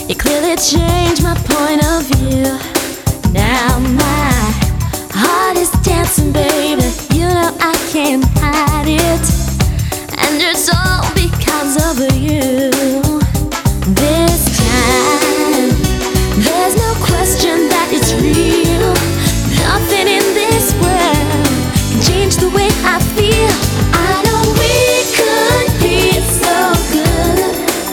You clearly changed my point of view. Now my